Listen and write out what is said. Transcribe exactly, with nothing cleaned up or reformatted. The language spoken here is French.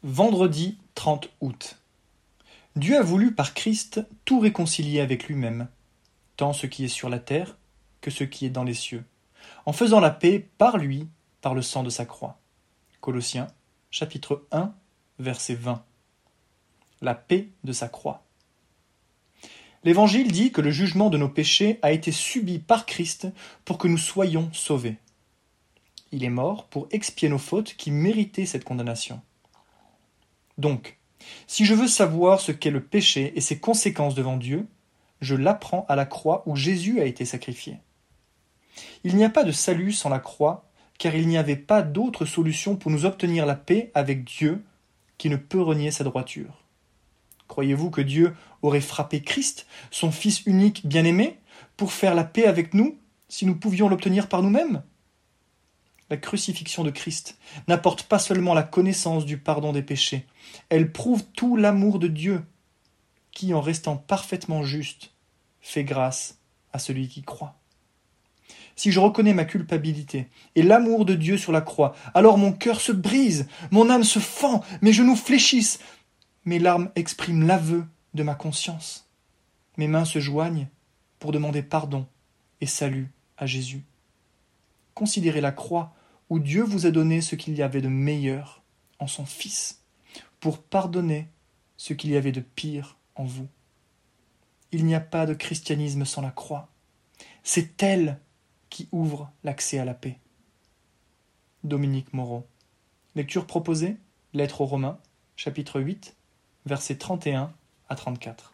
Vendredi trente août. Dieu a voulu par Christ tout réconcilier avec lui-même, tant ce qui est sur la terre que ce qui est dans les cieux, en faisant la paix par lui, par le sang de sa croix. Colossiens, chapitre un, verset vingt. La paix de sa croix. L'Évangile dit que le jugement de nos péchés a été subi par Christ pour que nous soyons sauvés. Il est mort pour expier nos fautes qui méritaient cette condamnation. Donc, si je veux savoir ce qu'est le péché et ses conséquences devant Dieu, je l'apprends à la croix où Jésus a été sacrifié. Il n'y a pas de salut sans la croix, car il n'y avait pas d'autre solution pour nous obtenir la paix avec Dieu qui ne peut renier sa droiture. Croyez-vous que Dieu aurait frappé Christ, son Fils unique bien-aimé, pour faire la paix avec nous, si nous pouvions l'obtenir par nous-mêmes ? La crucifixion de Christ n'apporte pas seulement la connaissance du pardon des péchés, elle prouve tout l'amour de Dieu, qui, en restant parfaitement juste, fait grâce à celui qui croit. Si je reconnais ma culpabilité et l'amour de Dieu sur la croix, alors mon cœur se brise, mon âme se fend, mes genoux fléchissent, mes larmes expriment l'aveu de ma conscience. Mes mains se joignent pour demander pardon et salut à Jésus. Considérez la croix où Dieu vous a donné ce qu'il y avait de meilleur en son Fils, pour pardonner ce qu'il y avait de pire en vous. Il n'y a pas de christianisme sans la croix. C'est elle qui ouvre l'accès à la paix. Dominique Moreau. Lecture proposée, Lettre aux Romains, chapitre huit, versets trente et un à trente-quatre.